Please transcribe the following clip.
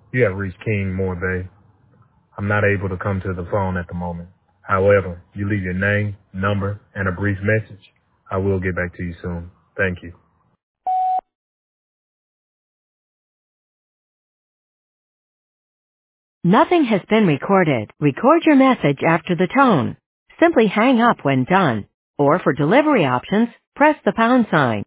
You have reached King Morbay. I'm not able to come to the phone at the moment. However, you leave your name, number, and a brief message. I will get back to you soon. Thank you. Nothing has been recorded. Record your message after the tone. Simply hang up when done. Or for delivery options, press the pound sign.